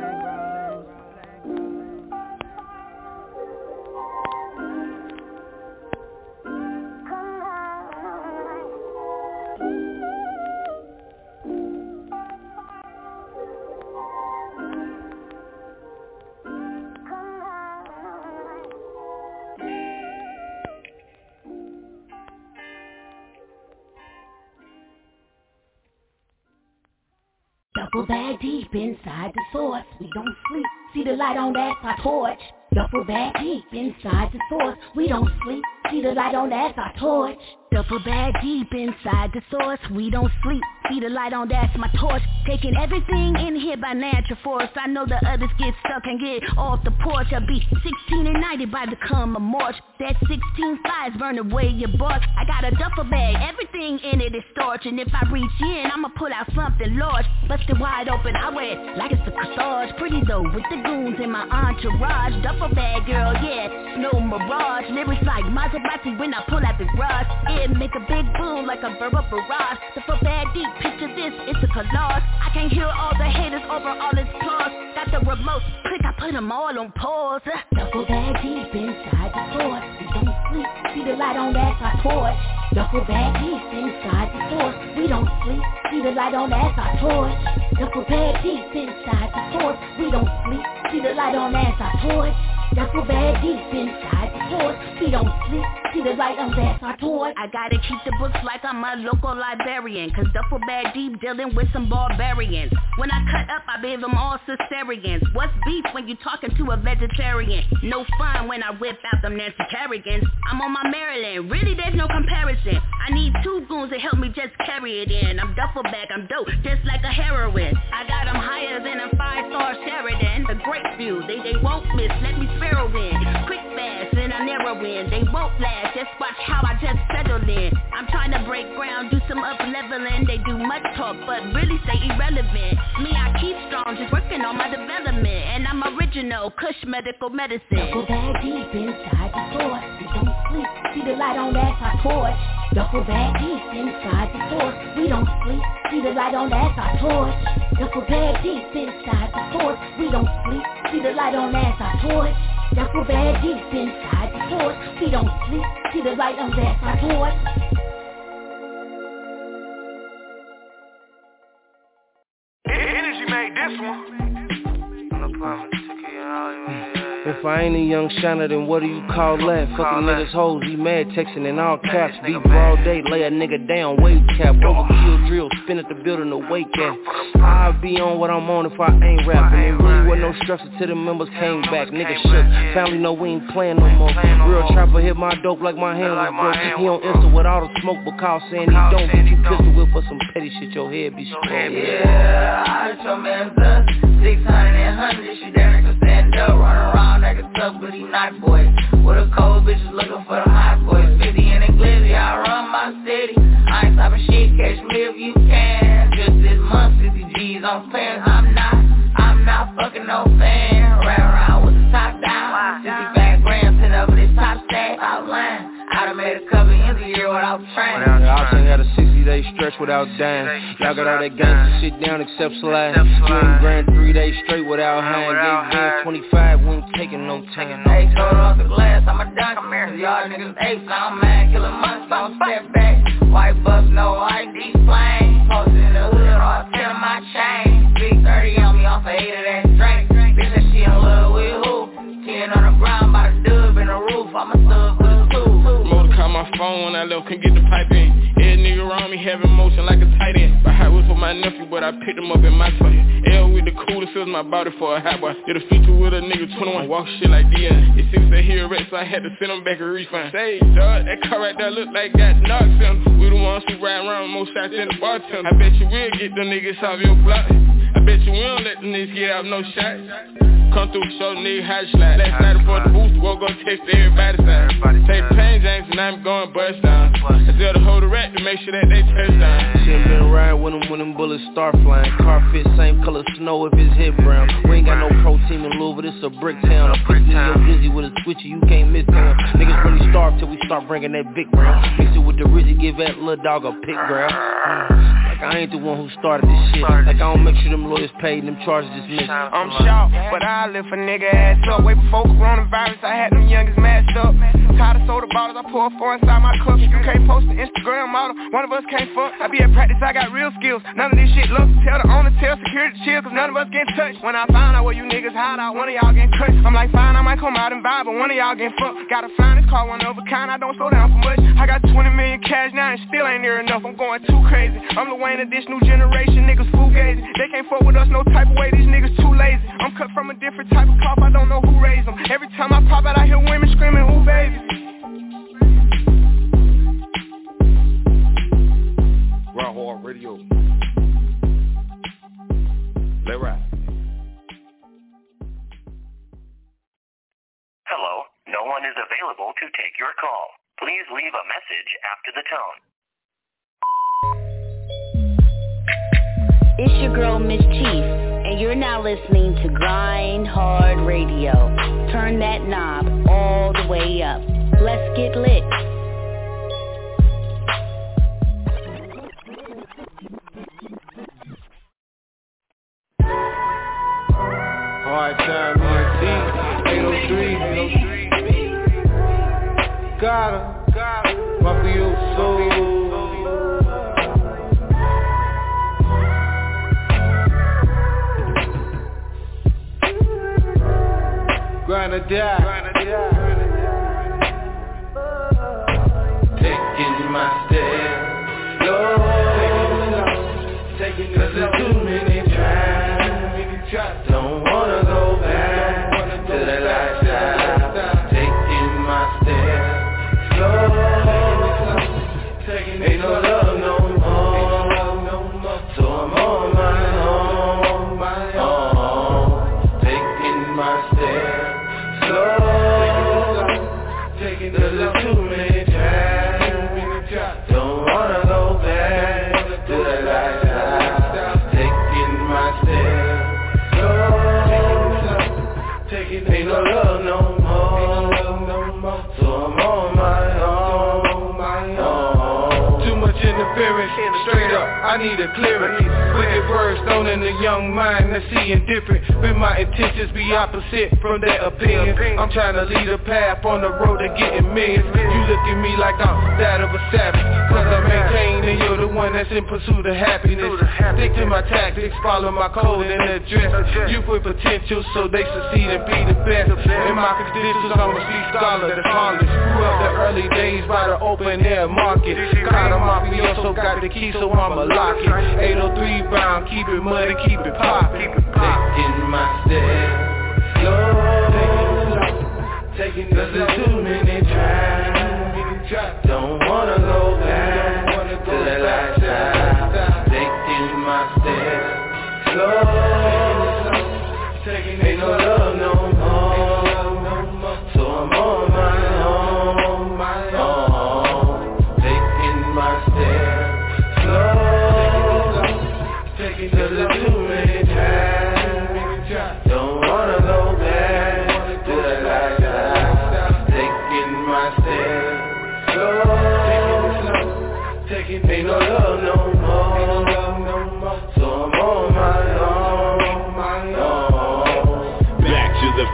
Duffel bag deep inside the source. We don't sleep. See the light on that our torch. Duffel bag deep inside the source. We don't sleep. See the light on that our torch. Duffel bag deep inside the source. We don't sleep. See the light on that's my torch. Taking everything in here by natural force. I know the others get stuck and get off the porch. I'll be sixteen and ninety by the come of March. That sixteen flies burn away your bark. I got a duffel bag, everything in it is starch. And if I reach in, I'ma pull out something large. Bust it wide open, I wear it like it's a corsage. Pretty though, with the goons in my entourage. Duffel bag girl, yeah, no mirage. Lyrics like Maserati when I pull out the garage. It make a big boom like a verbal barrage. Duffel bag deep, picture this, it's a collage. I can't hear all the haters over all its claws. Got the remote, click, I put them all on pause. Duffel bag deep inside the source. We don't sleep, see the light on that's our torch. Duffel bag deep inside the source. We don't sleep, see the light on that's our torch. Duffel bag deep inside the source. We don't sleep, see the light on that's our torch. Duffel bag deep inside the source. We don't sleep, see the light on that's our torch. I gotta keep the books like I'm a local librarian. Cause duffel bag deep dealing with some barbarians. When I cut up, I leave them all cesareans. What's beef when you talking to a vegetarian? No fun when I whip out them Nancy Kerrigans. I'm on my Maryland, really there's no comparison. I need two goons to help me just carry it in. I'm duffel bag, I'm dope, just like a heroin. I got them higher than a five-star Sheridan. The great view, they, they won't miss, let me sparrow in. Quick fast, and I narrow in. They won't last, just watch how I just settle in. I'm trying to break ground, do some up leveling. They do much talk, but really stay irrelevant. Me, I keep strong, just working on my development. And I'm original, Kush medical medicine. Duffel bag deep inside the source. We don't sleep, see the light on that's our torch. Duffel bag deep inside the source. We don't sleep, see the light on that's our torch. Duffel bag deep inside the source. We don't sleep, see the light on that's our torch. Duffel bag deep inside the source. We don't sleep, see the light on that's our torch. Energy made this one. If I ain't a young shiner, then what do you call that? Fucking niggas hoes, he mad texting in all caps. Be broad day, lay a nigga down, wave cap. Overkill drill, spin at the building to wake at. I'll be on what I'm on if I ain't rapping. It really wasn't no structure till the members came back. Niggas shook, family know we ain't playing no more. Real trapper hit my dope like my hand was broke. He on Insta with all the smoke, but call saying he don't. But you pistol whip for some petty shit, your head be strong. Yeah, I heard your man done six hundred and hundred, she down there stand up, run around like a tough but he not boy. With a cold bitches looking for the hot boys. fifty in the glizzy, I run my city. I ain't stopping shit, catch me if you can. Just this month, sixty G's on pants. I'm not, I'm not fucking no fan. Ride around with the top down. sixty-five grams, sitting up with this top stack outline. I done made a couple ends a year without training. I just had a sixty day stretch without dying. Y'all got all that gangsta shit down except slide. You ain't grand three days straight without high. Gave Vince twenty-five, we ain't taking no time. Hey, told off the glass, I'm a dunk. Come here, y'all niggas apes, I'm mad. Kill a month, don't step back. White bucks, no I D flame. Posted in the hood, all ten of my chain. Big thirty on me, off a eight of that drink. Bitch, that she in love with who? ten on the ground, by the dub in the roof. I'm a thug with a two. Motor call my phone when I left, couldn't get the pipe in. Every nigga around me having motion like a tight end. My hot was for my nephew, but I picked him up in my toy. L with the coolest, fills my body for a hot boy. Did a feature with a nigga twenty-one, walk shit like D N. It seems that he a wreck, so I had to send him back a refund. Say, dog, that car right there look like got knocks in. We the ones who ride around more shots than the bartender. I bet you will get them niggas off your block. I bet you will let them niggas get out no shots. Come through, show the nigga how to slide. Last night before the boost, we'll go text everybody's side. Take pain, James, and I'm going bust down. I tell the whole rat to make sure that they touch down. She ain't been riding with them when them bullets start flying. Car fit same color snow if it's hit brown. We ain't got no pro team in Louisville, this a brick town. I put your busy with a switchy, you can't miss him. Niggas really starve till we start bringing that big round. Mix it with the Rizzy, give that little dog a pick grab. Like I ain't the one who started this shit. Like I don't make sure them lawyers paid and them charges dismissed. I'm shocked, but I lift a nigga ass up. Way before coronavirus, I had them youngest mashed up. Tired of soda bottles, I pour four inside my cup. You can't post an Instagram model, one of us can't fuck. I be at practice, I got real skills. None of this shit looks. Tell the owner, tell security to chill, cause none of us getting touched. When I find out where you niggas hide out, one of y'all getting cut. I'm like, fine, I might come out and vibe, but one of y'all getting fucked. Gotta find this car, one of a kind, I don't slow down for much. I got twenty million cash now and still ain't near enough. I'm going too crazy. I'm the Wayne of this new generation, niggas fugazi. They can't fuck with us no type of way, these niggas too lazy. I'm cut from a different type of cloth, I don't know who raised them. Every time I pop out, I hear women screaming, ooh baby. Grind Hard Radio. Let ride. Hello, no one is available to take your call. Please leave a message after the tone. It's your girl Miss Chief, and you're now listening to Grind Hard Radio. Turn that knob all the way up. Let's get lit. Hard time, E N T, eight oh three, got her, mafioso. Grind or die. Taking my step slow, taking it slow, cause there's too many tries. Don't wanna go back to the lifestyle. Taking my step slow, ain't no love no more, so I'm on my own, my own. Taking my step slow, taking the love too many times. Don't wanna go back to the lifestyle. Taking my step slow, taking ain't no love no more, so I'm on my own, my own. Too much interference, straight up, I need a clearance. Wicked words thrown in the young mind that's seeing different. When my intentions be opposite from their opinion, I'm trying to lead a path on the road to getting millions. You look at me like I'm that of a savage, cause I maintain and you're the one that's in pursuit of happiness. Stick to my tactics, follow my code and address. You put potential so they succeed and be the best. In my credentials, I'm a street scholar that's harmless. Grew up the early days by the open air market. Kind of mafioso, got the key so I'ma lock it. eight oh three bound, keep it muddy, keep it poppin'. Taking my step slow, taking cause there's too many tries. Don't wanna go back to the lifestyle. Taking my step slow, ain't no love no more, so I'm on my own, my own. Taking my step slow, taking cause there's too many times. Don't wanna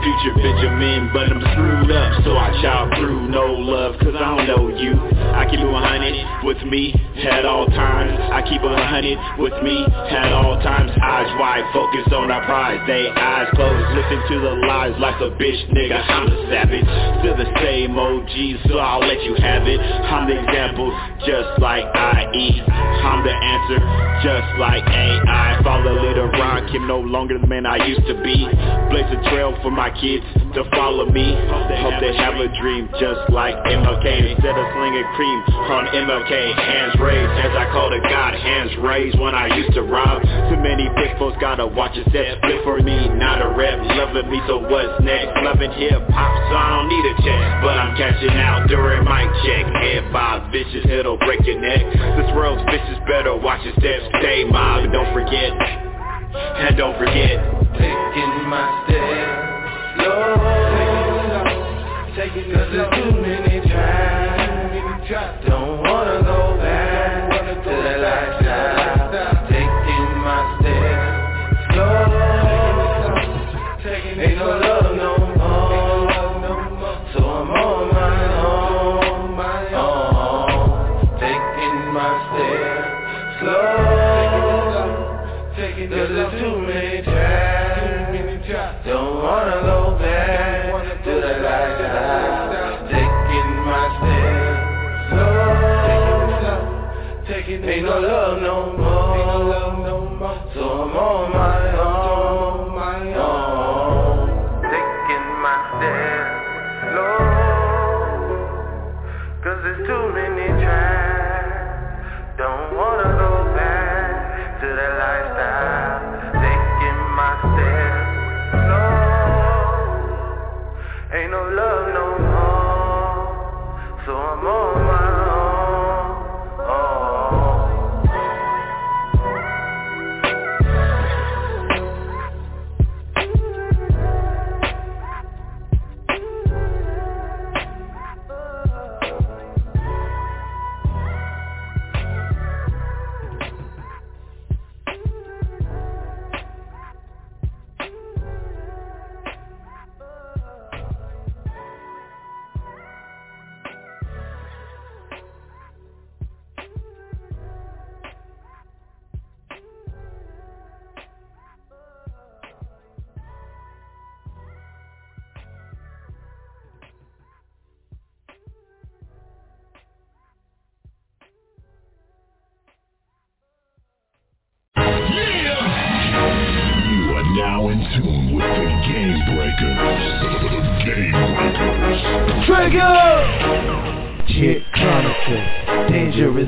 future Benjamin, but I'm screwed up, so I chop through. No love, cause I don't know you. I keep it one hundred with me at all times. I keep it one hundred with me at all times. Eyes wide, focus on our prize. They eyes closed, listen to the lies like a bitch, nigga. I'm the savage, still the same O G, so I'll let you have it. I'm the example, just like I E. I'm the answer, just like A I. Follow leader Ron Kim, no longer the man I used to be. Blaze a trail for my kids to follow me. Hope they have a dream, just like M L K. Instead of slinging cream on M L K, hands raised as I call to God. Hands raised when I used to rob. Too many big folks gotta watch a step. Live for me, not a rep. Loving me, so what's next? Loving hip hop, so I don't need a check, but I'm cashing out during my check. Head by vicious, it'll break your neck. This world's vicious, better watch your steps. Stay mob, and don't forget, and don't forget, taking my steps slow, taking cause there's too many tries. Don't wanna go back to that lifestyle. Taking my steps slow, ain't no love no more, so I'm on my own, my own. Taking my steps slow, taking cause there's too many tries. Don't wanna go back to that lifestyle. Taking my steps slow, taking ain't no love no more, so I'm on my own, my own. Taking my steps slow, cause there's too many tries. Don't wanna go back to that lifestyle. Taking my steps slow, ain't no love no more, so I'm on my own, oh. Now in tune with the Game Breakers. The Game Breakers. Trigger! Chick Chronicle, Dangerous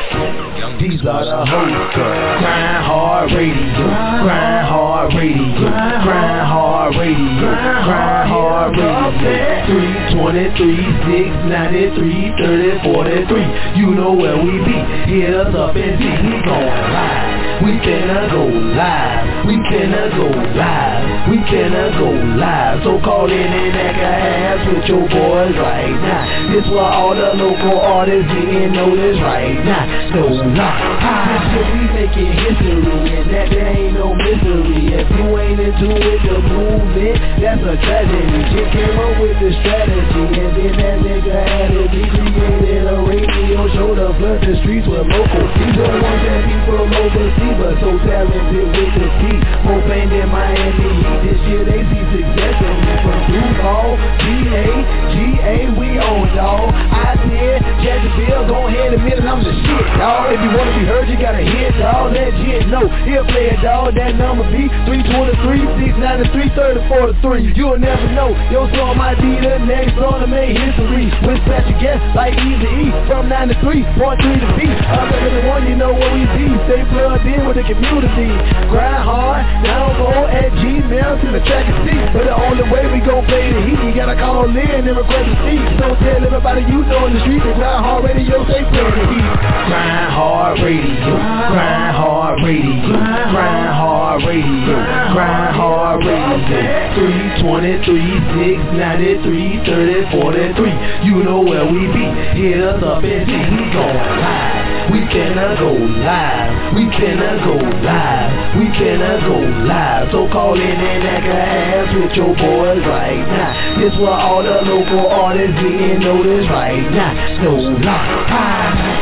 Cat. These are the hosts of Grind Hard Radio. Grind Hard Radio. Grind Hard Radio. Grind Hard Radio. three twenty-three, six ninety-three, thirty forty-three. You know where we be. Hit us up and see we going live. We finna go live. We finna go live. We finna go live. So call in and act a ass with your boys right now. This what all the local artists getting noticed right now. So lie. This shit we making history, and that there ain't no mystery. If you ain't into it, the movement, that's a tragedy. Shit came up with the strategy, and then that nigga had it. He created a radio show to flood the streets with local. These are the ones that people overseas, but so talented with the beat. More fame than Miami Heat. This year they see success in me. From Duval, G A, G A, we on, dawg. I did, Jacksonville, go ahead and admit it, I'm the shit, dawg. If you wanna be heard, you gotta hit, dawg. Legit, no, he'll play it, dawg. That number be three twenty-three, six ninety-three, thirty forty-three. You'll never know, your song might be the next song to make history. With special guests like Easy E from ninety-three point three to beat. Other than the one, you know what we be. Stay plugged in with the community. Grind hard, download at Gmail to the track and see. But the only way we gon' play the heat, you gotta call in and request a seat. So tell everybody you know in the street that Grind Hard Radio, they play the heat. Grind Hard Radio, Grind Hard Radio, Grind Hard Radio, Grind Hard Radio. three twenty-three, six ninety-three, thirty forty-three. You know where we be. Hit us up and see we going live. We cannot go live. We cannot go live. We cannot go live. So call in and act a ass with your boys right now. This what all the local artists getting noticed right now. No lie.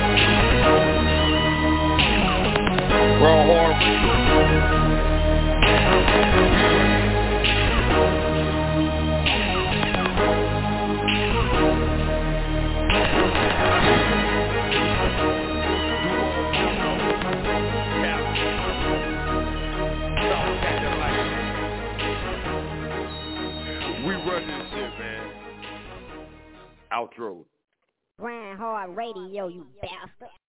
Raw Hard. We run this shit, man. Outro. Grind Hard Radio, you bastard.